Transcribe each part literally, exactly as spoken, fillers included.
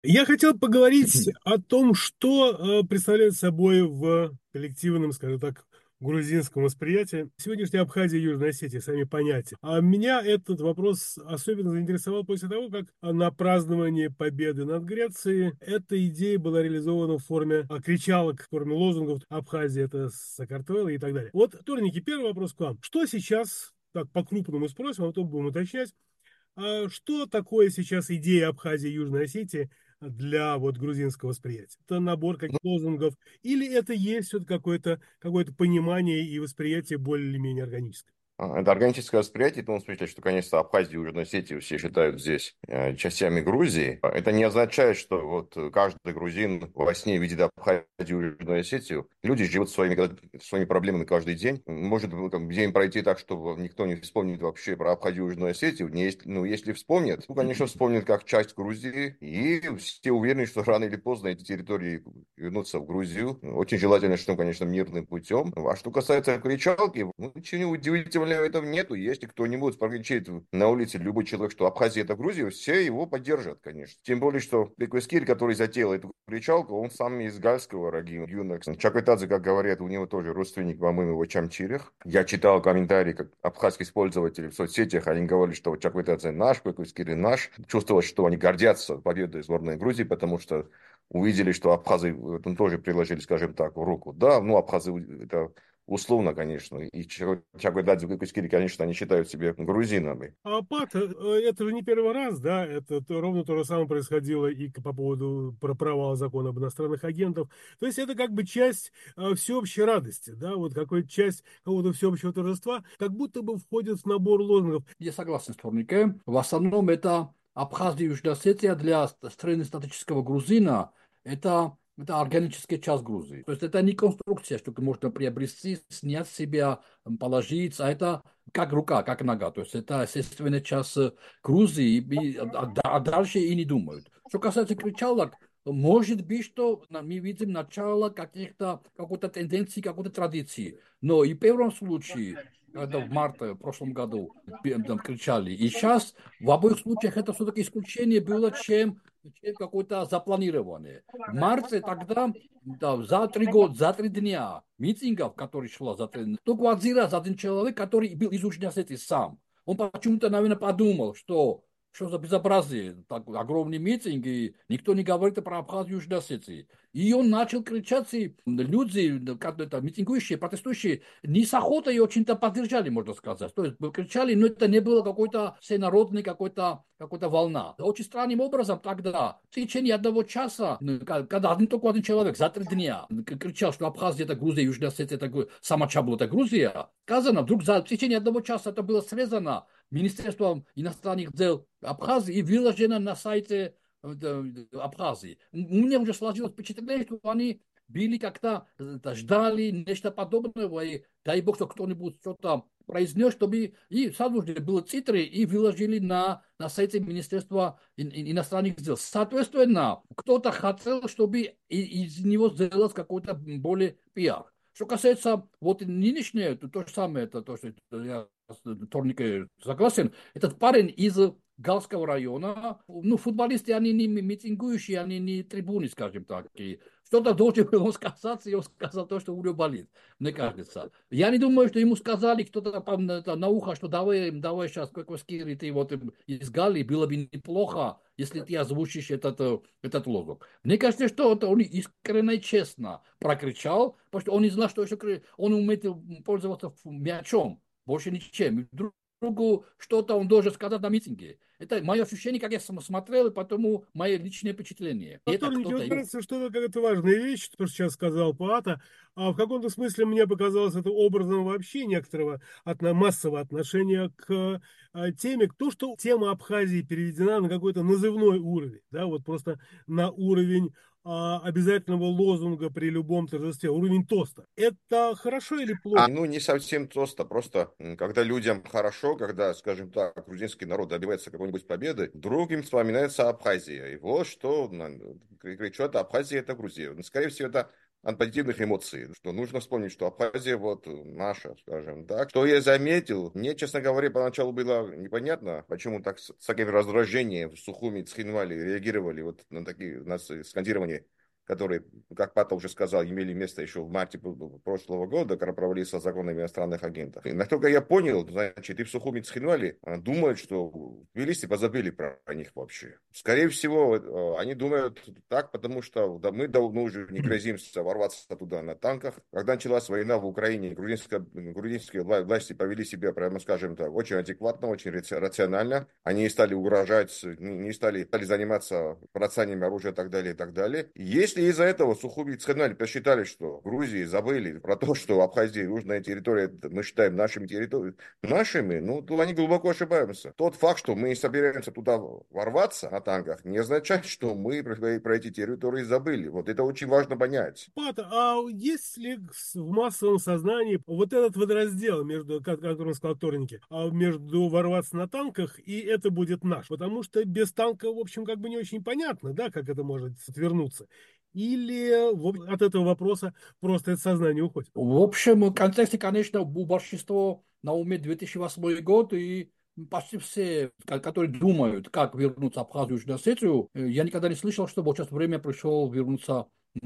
Я хотел поговорить о том, что э, представляет собой в коллективном, скажем так, грузинском восприятии сегодняшняя Абхазия и Южная Осетия, сами понятия. А меня этот вопрос особенно заинтересовал после того, как на праздновании победы над Грецией эта идея была реализована в форме а, кричалок, в форме лозунгов «Абхазия– это Сакартвело» и так далее. Вот, Турники, первый вопрос к вам. Что сейчас, так по-крупному спросим, а потом будем уточнять, а что такое сейчас идея Абхазии и Южной Осетии для вот грузинского восприятия? Это набор каких-то лозунгов или это есть вот какое-то какое-то понимание и восприятие более-менее органическое? А, Это органическое восприятие, в том смысле, что, конечно, Абхазию и Южную Осетию все считают здесь э, частями Грузии. А Это не означает, что вот э, каждый грузин во сне видит Абхазию и Южную Осетию. Люди живут своими, своими проблемами каждый день. Может быть, как день пройти так, что никто не вспомнит вообще про Абхазию и Южную Осетию. Не есть, ну, если вспомнят, ну, конечно, вспомнят как часть Грузии. И все уверены, что рано или поздно эти территории вернутся в Грузию. Очень желательно, что, конечно, мирным путем. А что касается кричалки, ну, ничего удивительного в этом нету. Если кто-нибудь прокричит на улице, любой человек, что Абхазия это Грузия, все его поддержат, конечно. Тем более, что Беквескир, который затеял эту кричалку, он сам из Гальского региона. Чакветадзе, как говорят, у него тоже родственник, по-моему, в Чамчирах. Я читал комментарии, как абхазских пользователей в соцсетях, они говорили, что Чакветадзе наш, Беквескир наш. Чувствовалось, что они гордятся победой сборной Грузии, потому что увидели, что абхазы в этом тоже приложили, скажем так, руку. Да, ну, абхазы это условно, конечно. И Чагодадзе, Кыскири, конечно, они считают себя грузинами. А ПАТ, э, это же не первый раз, да, это то- ровно то же самое происходило и к- по поводу про провала закона об иностранных агентов. То есть это как бы часть э, всеобщей радости, да, вот какая-то часть какого-то всеобщего торжества, как будто бы входит в набор лозунгов. Я согласен с Торнике. В основном это Абхазия и Южная Осетия для среднестатического грузина. Это, это органическая часть Грузии. То есть это не конструкция, что можно приобрести, снять с себя, м, положить, а это как рука, как нога. То есть это естественная часть э, Грузии, и- а, а- а дальше и не думают. Что касается кричалок, может быть, что на- мы видим начало каких-то, какой-то тенденции, какой-то традиции. Но и в первом случае когда в марте в прошлом году пе- там кричали. И сейчас в обоих случаях это все-таки исключение было, чем, чем какое-то запланированное. В марте тогда, да, за три года, за три дня митингов, которые шло за три дня, только один раз один человек, который был из Южной Осетии сам. Он почему-то, наверное, подумал, что что за безобразие, так огромный митинг, и никто не говорит про Абхазию и Южную Осетию. И он начал кричать, и люди, как это, митингующие, протестующие, не с охотой очень-то поддержали, можно сказать. То есть кричали, но это не было какой-то всенародный какой-то какой-то волна. Очень странным образом тогда, в течение одного часа, ну, ка- когда один только один человек за три дня к- кричал, что Абхазия это Грузия, Южная Осетия это Гру- сама Чабло это Грузия, сказано, вдруг за, в течение одного часа это было срезано Министерством иностранных дел Абхазии и выложено на сайте э, Абхазии. У меня уже сложилось впечатление, что они были как-то э, ждали нечто подобного, и дай бог, что кто-нибудь что-то произнес, чтобы и сразу же было титры и выложили на, на сайте Министерства ин- ин- иностранных дел. Соответственно, кто-то хотел, чтобы и- из него сделать какой-то более пиар. Что касается вот нынешнее, то, то же самое, это то, что я с Торникой согласен. Этот парень из Галского района, ну, футболисты, они не митингующие, они не трибуны, скажем так. И что-то должен был он сказать, и он сказал то, что у него болит, мне кажется. Я не думаю, что ему сказали кто-то там на, на ухо, что давай, давай сейчас, какой скири ты вот из Галлии, было бы неплохо, если ты озвучишь этот, э, этот лозунг. Мне кажется, что это он искренне и честно прокричал, потому что он не знал, что еще кри- он умеет пользоваться мячом, больше ничем. И вдруг другу что-то он должен сказать на митинге. Это мое ощущение, как я сам смотрел, и потому мое личное впечатление. И это Вторники, кто-то вот его. кажется, что это какая-то важная вещь, то, что сейчас сказал Паата, а в каком-то смысле мне показалось это образом вообще некоторого от, массового отношения к а, теме, то, что тема Абхазии переведена на какой-то назывной уровень, да, вот просто на уровень а, обязательного лозунга при любом торжестве, уровень тоста. Это хорошо или А, плохо? ну, не совсем просто. Просто, м, когда людям хорошо, когда, скажем так, грузинский народ добивается какой-нибудь победы, вдруг им вспоминается Абхазия. И вот что на- кричат, Абхазия это Грузия. Ну, скорее всего, это от позитивных эмоций. Что нужно вспомнить, что Абхазия вот наша, скажем так. Что я заметил, мне, честно говоря, поначалу было непонятно, почему так с, с таким раздражением в Сухуми, Цхинвали реагировали вот на такие на скандирование, которые, как Пата уже сказал, имели место еще в марте прошлого года, когда провалился закон об иностранных агентах. И насколько я понял, значит, и в Сухуми Цхинвали думают, что в Тбилиси позабыли про них вообще. Скорее всего, они думают так, потому что да, мы давно уже не грозимся ворваться туда на танках. Когда началась война в Украине, грузинские, грузинские власти повели себя, прямо скажем так, очень адекватно, очень рационально. Они стали угрожать, не стали, стали заниматься бросанием оружия и так далее, и так далее. Если из-за этого Сухуми Цхинвали посчитали, что в Грузии забыли про то, что Абхазия, южная территория, мы считаем нашими территориями, нашими, ну, то они глубоко ошибаются. Тот факт, что мы не собираемся туда ворваться на танках, не означает, что мы про, про эти территории забыли. Вот это очень важно понять. Пата, а есть ли в массовом сознании вот этот водораздел, между, как, как он сказал вторники, между ворваться на танках и это будет наш? Потому что без танка, в общем, как бы не очень понятно, да, как это может свернуться. Или в, от этого вопроса просто это сознание уходит? В общем, в контексте, конечно, у большинства на уме две тысячи восьмой год, и почти все, которые думают, как вернуться в Абхазию и Южную Осетию, я никогда не слышал, что вот сейчас время пришло вернуться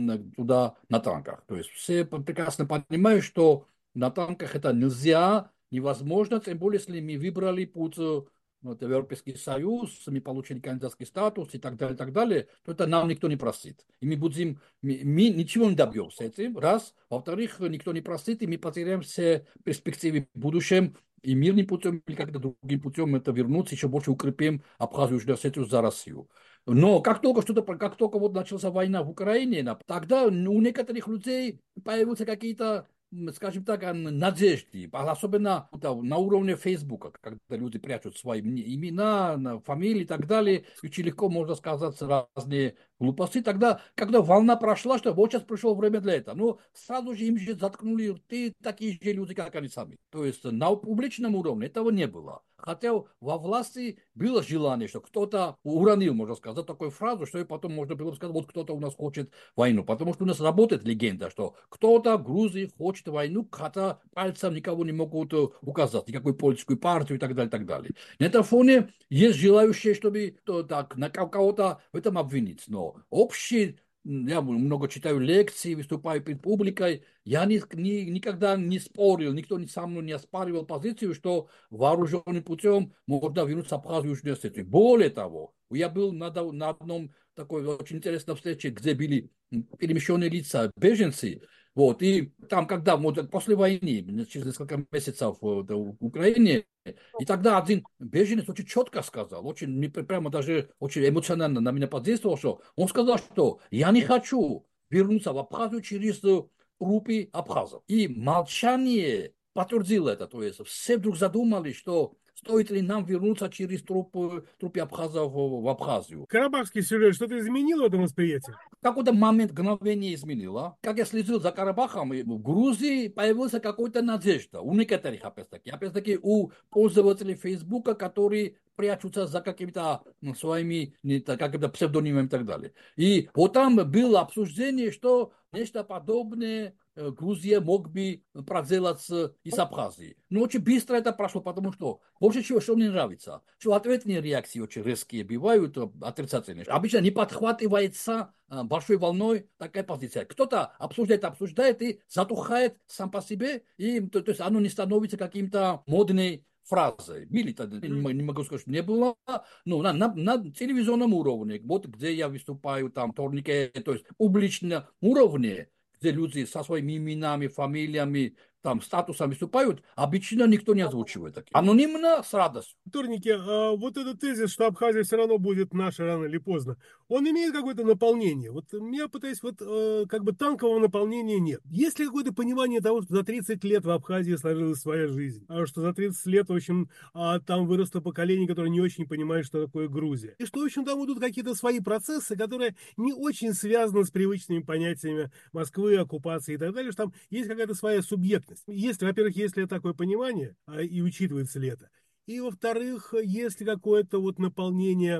туда на танках. То есть все прекрасно понимают, что на танках это нельзя, невозможно, тем более, если мы выбрали путь вот, Европейский Союз, мы получили кандидатский статус и так далее, и так далее, то это нам никто не простит. И мы будем, мы, мы ничего не добьемся этим, раз. Во-вторых, никто не простит, и мы потеряем все перспективы в будущем, и мирным путем или как-то другим путем это вернуться, еще больше укрепим Абхазию и Южную Осетию за Россию. Но как только что-то, как только вот началась война в Украине, тогда у некоторых людей появились какие-то, скажем так, надежды, особенно на уровне Фейсбука, когда люди прячут свои имена, фамилии и так далее, очень легко можно сказать разные глупости. Тогда, когда волна прошла, что вот сейчас пришло время для этого, ну, сразу же им же заткнули рты такие же люди, как они сами. То есть на публичном уровне этого не было. Хотя во власти было желание, что кто-то уронил, можно сказать, такую фразу, что и потом можно было сказать, вот кто-то у нас хочет войну. Потому что у нас работает легенда, что кто-то в Грузии хочет войну, хотя пальцем никого не могут указать, никакую политическую партию и так далее, и так далее. На этом фоне есть желающие, чтобы то, так, на кого-то в этом обвинить. Но общий, я много читаю лекции, выступаю перед публикой, я ни, ни, никогда не спорил, никто не со мной не оспаривал позицию, что вооруженным путем можно вернуться в Абхазию и Южную Осетию. Более того, я был на, на одном такой очень интересной встрече, где были перемещенные лица, беженцы, вот, и там, когда, вот, после войны, через несколько месяцев в, в Украине, и тогда один беженец очень четко сказал, очень, прямо даже очень эмоционально на меня подействовал, что он сказал, что я не хочу вернуться в Абхазию через трупы абхазов. И молчание подтвердило это, то есть все вдруг задумались, что стоит ли нам вернуться через трупы, трупы абхазов в Абхазию. Карабахский сюжет что-то изменил в этом восприятии? В какой-то момент мгновение изменило. Как я следил за Карабахом, в Грузии появилась какая-то надежда. У некоторых, опять-таки, опять-таки, у пользователей Фейсбука, которые прячутся за какими-то своими какими-то псевдонимами и так далее. И вот там было обсуждение, что нечто подобное Грузия мог бы проделать и с Абхазией. Но очень быстро это прошло, потому что больше всего, что мне нравится, что ответные реакции очень резкие бывают, отрицательные. Обычно не подхватывается большой волной такая позиция. Кто-то обсуждает, обсуждает и затухает сам по себе, и то, то есть оно не становится каким-то модной фразой. Были тогда, не могу сказать, что не было, но на, на, на телевизионном уровне, вот где я выступаю, там, турнике, то есть публичном уровне, где люди со своими именами, фамилиями, там, статусом выступают, обычно никто не озвучивает такие. Анонимно, с радостью. Турники, а вот этот тезис, что Абхазия все равно будет наша рано или поздно, он имеет какое-то наполнение? Вот я пытаюсь, вот э, как бы танкового наполнения нет. Есть ли какое-то понимание того, что за тридцать лет в Абхазии сложилась своя жизнь? А что за тридцать лет, в общем, а там выросло поколение, которое не очень понимает, что такое Грузия? И что, в общем, там идут какие-то свои процессы, которые не очень связаны с привычными понятиями Москвы, оккупации и так далее, что там есть какая-то своя субъектность. Есть, во-первых, есть ли такое понимание, и учитывается ли это? И, во-вторых, есть ли какое-то вот наполнение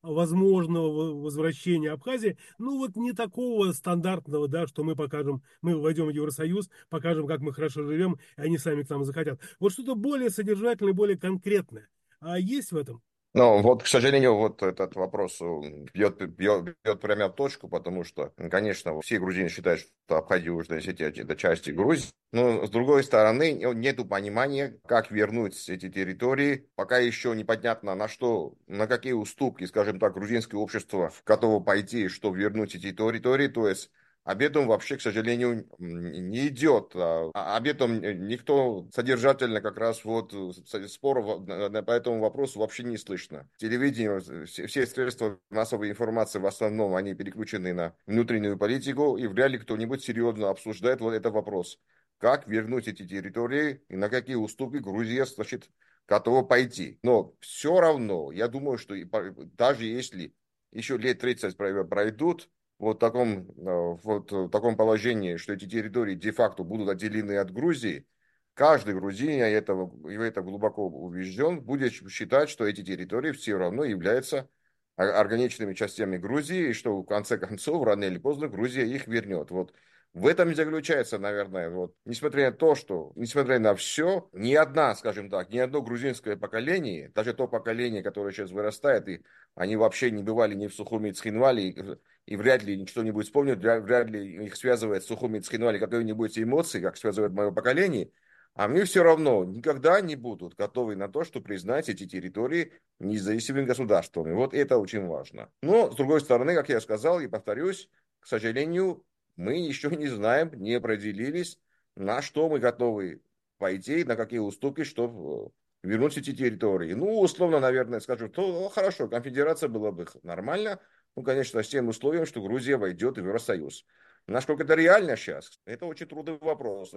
возможного возвращения Абхазии, ну вот не такого стандартного, да, что мы покажем, мы войдем в Евросоюз, покажем, как мы хорошо живем, и они сами к нам захотят. Вот что-то более содержательное, более конкретное. А есть в этом? Ну, вот, к сожалению, вот этот вопрос м, бьет, бьет, бьет прямо в точку, потому что, м, конечно, все грузины считают, что Абхазия и Южная Осетия– это части Грузии. Но, с другой стороны, нет понимания, как вернуть эти территории. Пока еще непонятно, на что, на какие уступки, скажем так, грузинское общество готово пойти, чтобы вернуть эти территории. То есть об этом вообще, к сожалению, не идет. А об этом никто содержательно как раз вот споров по этому вопросу вообще не слышно. Телевидение, все средства массовой информации в основном, они переключены на внутреннюю политику, и вряд ли кто-нибудь серьезно обсуждает вот этот вопрос. Как вернуть эти территории и на какие уступки Грузия, значит, готова пойти. Но все равно, я думаю, что даже если еще лет тридцать пройдут, вот в таком, э, вот в таком положении, что эти территории де-факто будут отделены от Грузии, каждый грузин, я этого, я это глубоко убежден, будет считать, что эти территории все равно являются органичными частями Грузии, и что в конце концов, рано или поздно, Грузия их вернет. Вот в этом и заключается, наверное, вот, несмотря на то, что, несмотря на все, ни одна, скажем так, ни одно грузинское поколение, даже то поколение, которое сейчас вырастает, и они вообще не бывали ни в Сухуми, Цхинвале, и, и вряд ли что-нибудь вспомнят, вряд, вряд ли их связывает с Сухуми, Цхинвале какие-нибудь эмоции, как связывает мое поколение, а мне все равно никогда не будут готовы на то, чтобы признать эти территории независимыми государствами. Вот это очень важно. Но, с другой стороны, как я сказал и повторюсь, к сожалению, мы еще не знаем, не определились, на что мы готовы пойти, на какие уступки, чтобы вернуть эти территории. Ну, условно, наверное, скажу, то ну, хорошо, конфедерация была бы нормально, ну, конечно, с тем условием, что Грузия войдет в Евросоюз. Насколько это реально сейчас? Это очень трудный вопрос.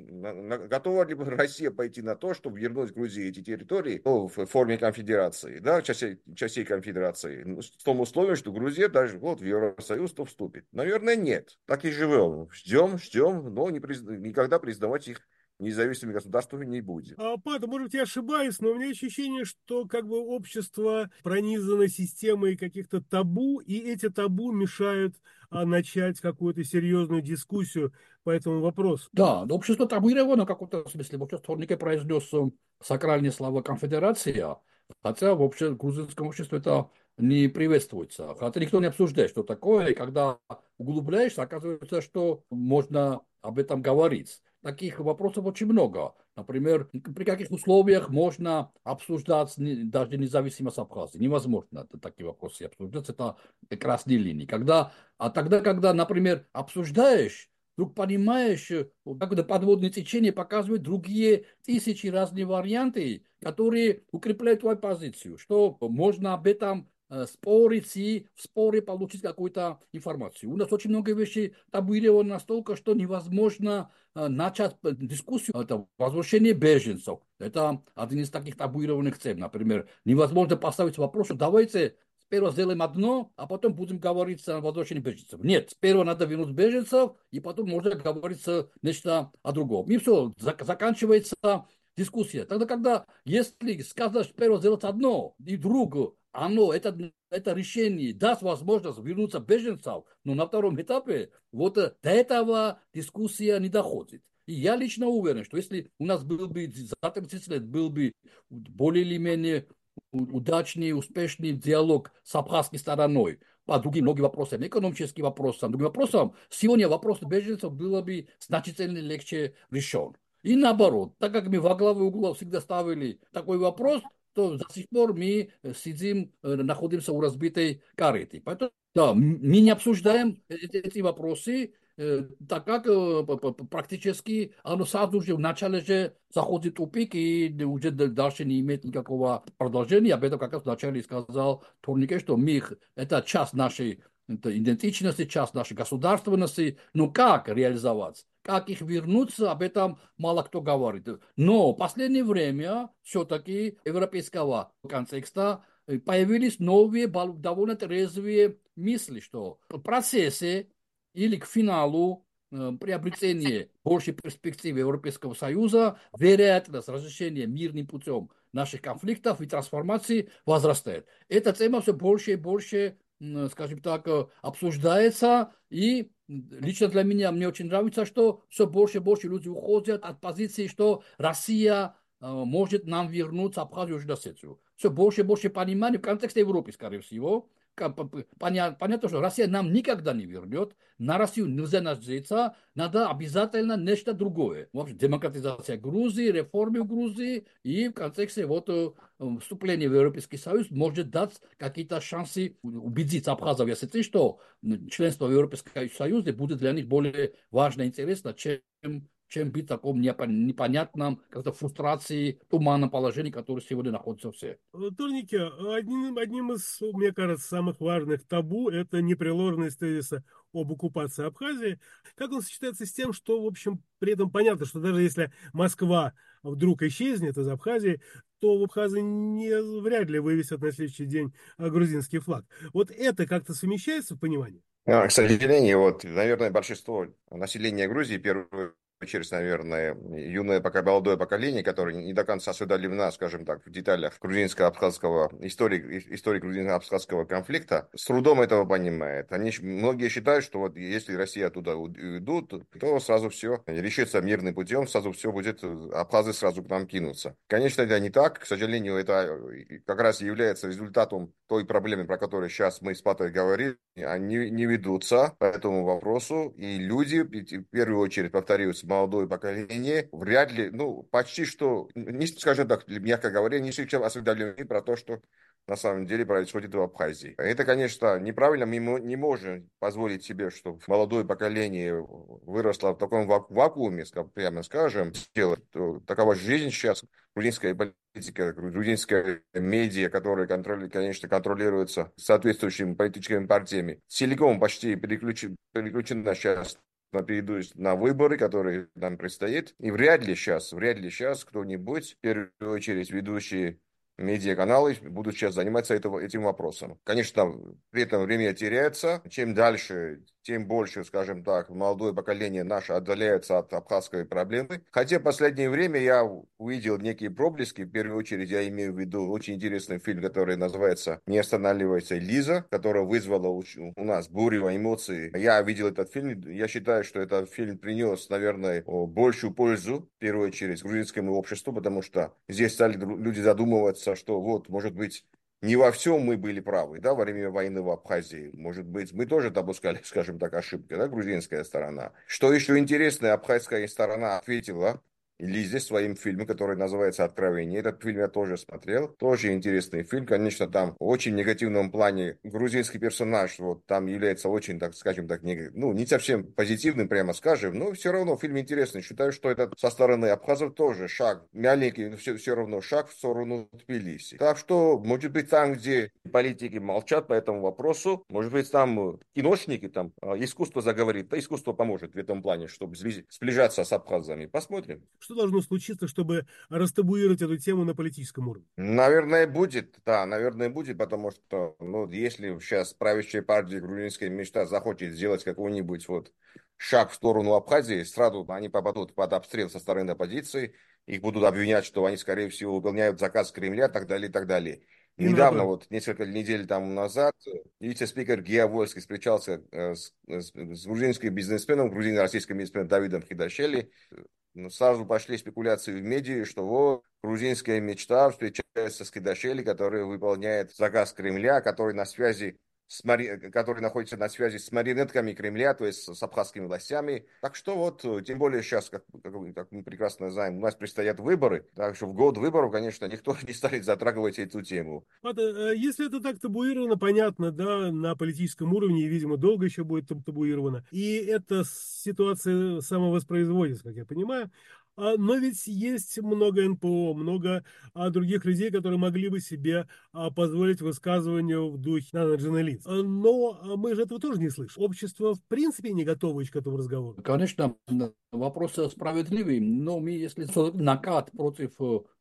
Готова ли Россия пойти на то, чтобы вернуть Грузии эти территории ну, в форме конфедерации, да, частей, частей конфедерации, ну, с том условием, что Грузия даже вот в Евросоюз то вступит? Наверное, нет. Так и живем. Ждем, ждем, но не приз... никогда признавать их независимыми государствами не будем. А, Пат, может быть, я ошибаюсь, но у меня ощущение, что как бы общество пронизано системой каких-то табу, и эти табу мешают а, начать какую-то серьезную дискуссию по этому вопросу. Да, но общество табуировано в каком-то смысле. Вот сейчас Торнике произнес э, сакральные слова конфедерация, хотя в обще- грузинском обществе это не приветствуется. Хотя никто не обсуждает, что такое, и когда углубляешься, оказывается, что можно об этом говорить. Таких вопросов очень много. Например, при каких условиях можно обсуждать не- даже независимость Абхазии? Невозможно это такие вопросы обсуждать. Это красные линии. Когда, а тогда, когда, например, обсуждаешь, вдруг понимаешь, вот как это подводное течение показывает другие тысячи разные варианты, которые укрепляют твою позицию, что можно об этом э, спорить и в споре получить какую-то информацию. У нас очень много вещей табуировано настолько, что невозможно э, начать дискуссию. Это возвращение беженцев. Это один из таких табуированных тем. Например, невозможно поставить вопрос, что давайте сперва сделаем одно, а потом будем говорить о возвращении беженцев. Нет, сперва надо вернуть беженцев, и потом можно говорить нечто о другом. И все, зак- заканчивается дискуссия. Тогда, когда, если сказать, что сперва сделать одно, и вдруг оно, это, это решение даст возможность вернуться беженцев, но на втором этапе вот э, до этого дискуссия не доходит. И я лично уверен, что если у нас был бы за тридцать лет был бы более или менее удачный, успешный диалог с абхазской стороной по другим многим вопросам, экономическим вопросам, другим вопросам, сегодня вопрос беженцев было бы значительно легче решен. И наоборот, так как мы во главу угла всегда ставили такой вопрос, то до сих пор мы сидим, находимся у разбитой кареты. Поэтому да, мы не обсуждаем эти, эти вопросы, так как практически оно сразу же в начале же заходит в тупик и уже дальше не имеет никакого продолжения. Об этом как раз вначале сказал Турнике, что мы, это часть нашей это идентичности, часть нашей государственности. Но как реализовать? Как их вернуться, об этом мало кто говорит. Но в последнее время все-таки европейского контекста появились новые, довольно трезвые мысли, что в процессе или к финалу приобретение большей перспективы Европейского Союза, вероятность разрешения мирным путем наших конфликтов и трансформации возрастает. Эта тема все больше и больше, скажем так, обсуждается, и лично для меня мне очень нравится, что все больше и больше люди уходят от позиции, что Россия может нам вернуть Абхазию и Южную Осетию. Все больше и больше понимания в контексте Европы, скорее всего. Понятно, понятно, что Россия нам никогда не вернет, на Россию нельзя надеяться, надо обязательно нечто другое. В общем, демократизация Грузии, реформы в Грузии, и в контексте вот, вступления в Европейский Союз может дать какие-то шансы убедить абхазов и осетин, что членство в Европейском Союзе будет для них более важно и интересно, чем чем быть в таком непонятном, как-то фрустрации, туманном положении, которое сегодня находится все. Турники, одним, одним из, мне кажется, самых важных табу это непреложность тезиса об оккупации Абхазии. Как он сочетается с тем, что, в общем, при этом понятно, что даже если Москва вдруг исчезнет из Абхазии, то в Абхазии не, вряд ли вывесят на следующий день грузинский флаг. Вот это как-то совмещается в понимании? К сожалению, вот, наверное, большинство населения Грузии, первую очередь, наверное, юное, пока молодое поколение, которое не до конца осведомлено, скажем так, в деталях грузинско-абхазского, истории, истории грузинско-абхазского конфликта, с трудом этого понимает. Они, многие считают, что вот если Россия туда уйдут, то сразу все решится мирным путем, сразу все будет, абхазы сразу к нам кинутся. Конечно, это не так. К сожалению, это как раз является результатом той проблемы, про которую сейчас мы с Патой говорили. Они не ведутся по этому вопросу, и люди, в первую очередь, повторюсь, молодое поколение, вряд ли, ну, почти что, не, скажем так, мягко говоря, не слишком осведомлены про то, что на самом деле происходит в Абхазии. Это, конечно, неправильно. Мы не можем позволить себе, чтобы молодое поколение выросло в таком вакууме, прямо скажем. Такова жизнь сейчас. Грузинская политика, грузинская медиа, которая, контроль, конечно, контролируется соответствующими политическими партиями, целиком почти переключена, переключена сейчас на перейду на выборы, которые нам предстоят. И вряд ли сейчас, вряд ли сейчас кто-нибудь, в первую очередь ведущие медиаканалы, будут сейчас заниматься этого, этим вопросом. Конечно, при этом время теряется. Чем дальше, тем больше, скажем так, молодое поколение наше отдаляется от абхазской проблемы. Хотя в последнее время я увидел некие проблески. В первую очередь я имею в виду очень интересный фильм, который называется «Не останавливайся, Лиза», который вызвала у нас бурю эмоций. Я видел этот фильм. Я считаю, что этот фильм принес, наверное, большую пользу, в первую очередь, грузинскому обществу, потому что здесь стали люди задумываться, что вот, может быть, не во всем мы были правы, да, во время войны в Абхазии. Может быть, мы тоже допускали, скажем так, ошибки, да, грузинская сторона. Что еще интересно, абхазская сторона ответила Лизе своим фильмом, который называется «Откровение». Этот фильм я тоже смотрел. Тоже интересный фильм. Конечно, там в очень негативном плане грузинский персонаж вот там является очень, так скажем так, не, ну, не совсем позитивным, прямо скажем, но все равно фильм интересный. Считаю, что это со стороны абхазов тоже шаг, маленький, но все, все равно шаг в сторону Тбилиси. Так что, может быть, там, где политики молчат по этому вопросу, может быть, там киношники, там искусство заговорит, да искусство поможет в этом плане, чтобы сближаться с абхазами. Посмотрим. Что должно случиться, чтобы растабуировать эту тему на политическом уровне? Наверное, будет, да, наверное, будет, потому что, ну, если сейчас правящая партия «Грузинская мечта» захочет сделать какой-нибудь вот шаг в сторону Абхазии, сразу они попадут под обстрел со стороны оппозиции, их будут обвинять, что они, скорее всего, выполняют заказ Кремля, и так далее, и так далее. И недавно, вот несколько недель тому назад, вице-спикер Геа Вольский встречался с, с, с грузинским бизнесменом, грузино-российским бизнесменом Давидом Хидашели. Сразу пошли спекуляции в медиа, что вот грузинская мечта встречается с Хидашели, который выполняет заказ Кремля, который на связи с мари... который находится на связи с марионетками Кремля, то есть с абхазскими властями. Так что вот, тем более сейчас, как, как мы прекрасно знаем, у нас предстоят выборы, так что в год выборов, конечно, никто не станет затрагивать эту тему. Если это так табуировано, понятно, да, на политическом уровне, и, видимо, долго еще будет табуировано. И эта ситуация самовоспроизводится, как я понимаю. Но ведь есть много эн пэ о, много других людей, которые могли бы себе позволить высказывание в духе националист. Но мы же этого тоже не слышим. Общество в принципе не готово к этому разговору. Конечно, вопрос справедливый, но мы, если накат против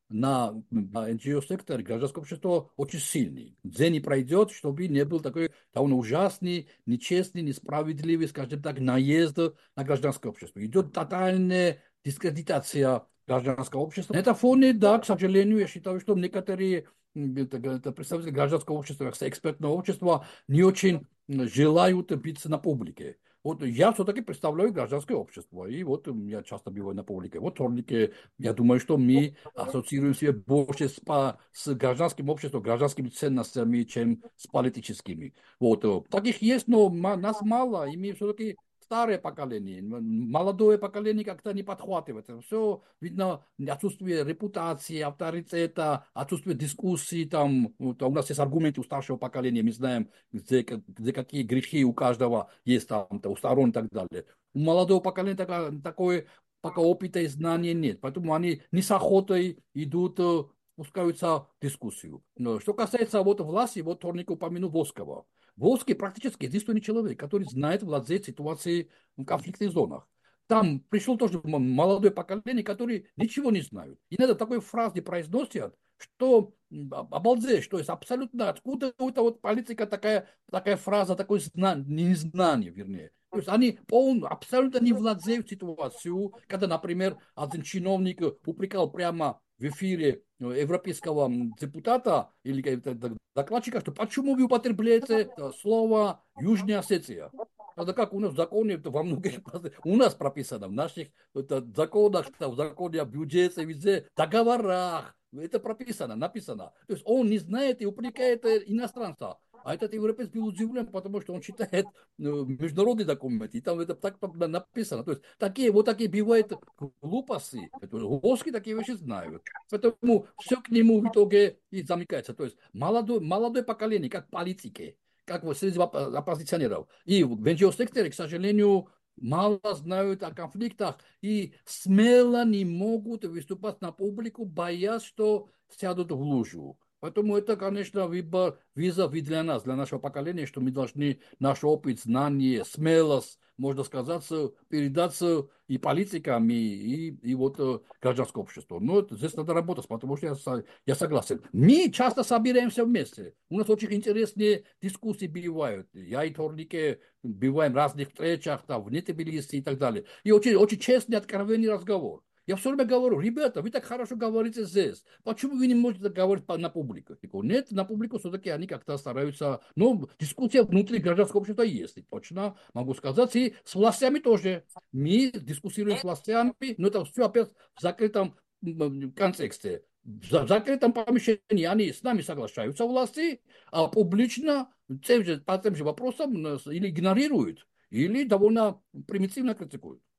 на, на эн джи о-секторе гражданское общество очень сильный. День не пройдет, чтобы не был такой довольно ужасный, нечестный, несправедливый, скажем так, наезд на гражданское общество. Идет тотальная дискредитация гражданского общества. На этом фоне, да, к сожалению, я считаю, что некоторые это, это представители гражданского общества, экспертного общества не очень желают биться на публике. Вот я все-таки представляю гражданское общество, и вот я часто бываю на публике. Вот вторнике, я думаю, что мы ассоциируем себя больше с, с гражданским обществом, гражданскими ценностями, чем с политическими. Вот. Таких есть, но нас мало, и мы все-таки старое поколение, молодое поколение как-то не подхватывает. Все видно отсутствие репутации, авторитета, отсутствие дискуссий. Там, вот, у нас есть аргументы у старшего поколения, мы знаем, где, где какие грехи у каждого есть там, у сторон и так далее. У молодого поколения такое, такое пока опыта и знания нет. Поэтому они не с охотой идут, пускаются в дискуссию. Но что касается вот власти, вот вторник упомянул Волского. Волский практически единственный человек, который знает владеть ситуацией в конфликтных зонах. Там пришло тоже молодое поколение, которые ничего не знают. И надо такой фразы произносят, что обалдеть, что есть абсолютно откуда это вот политика такая, такая фраза, такое знание, незнание, вернее. То есть они полностью, абсолютно не владеют ситуацию, когда, например, один чиновник упрекал прямо в эфире европейского депутата или докладчика, что почему вы употребляете слово Южная Осетия. Это как у нас в законе, это во многих, у нас прописано, в наших это, законах, в законе о бюджете, везде, договорах, это прописано, написано. То есть он не знает и упрекает иностранца. А этот европеец был удивлен, потому что он читает ну, международный документ, и там это так написано. То есть такие, вот такие бывают глупости. Волжские такие вещи знают. Поэтому все к нему в итоге и замыкается. То есть молодое, молодое поколение, как политики, как вот среди оппозиционеров. И в эн джи о-секторе, к сожалению, мало знают о конфликтах и смело не могут выступать на публику, боясь, что сядут в лужу. Поэтому это, конечно, выбор, вызов и для нас, для нашего поколения, что мы должны наш опыт, знания, смелость, можно сказать, передаться и политикам, и, и, и вот гражданскому обществу. Но это, здесь надо работать, потому что я, я согласен. Мы часто собираемся вместе. У нас очень интересные дискуссии бывают. Я и Торнике бываем в разных встречах, там, в Тбилиси и так далее. И очень, очень честный, откровенный разговор. Я все время говорю, ребята, вы так хорошо говорите здесь, почему вы не можете говорить на публику? Нет, на публику все-таки они как-то стараются, но дискуссия внутри гражданского общества есть, точно могу сказать, и с властями тоже. Мы дискуссируем с властями, но это все опять в закрытом контексте. В закрытом помещении они с нами соглашаются власти, а публично тем же, по тем же вопросам или игнорируют, или довольно примитивно критикуют.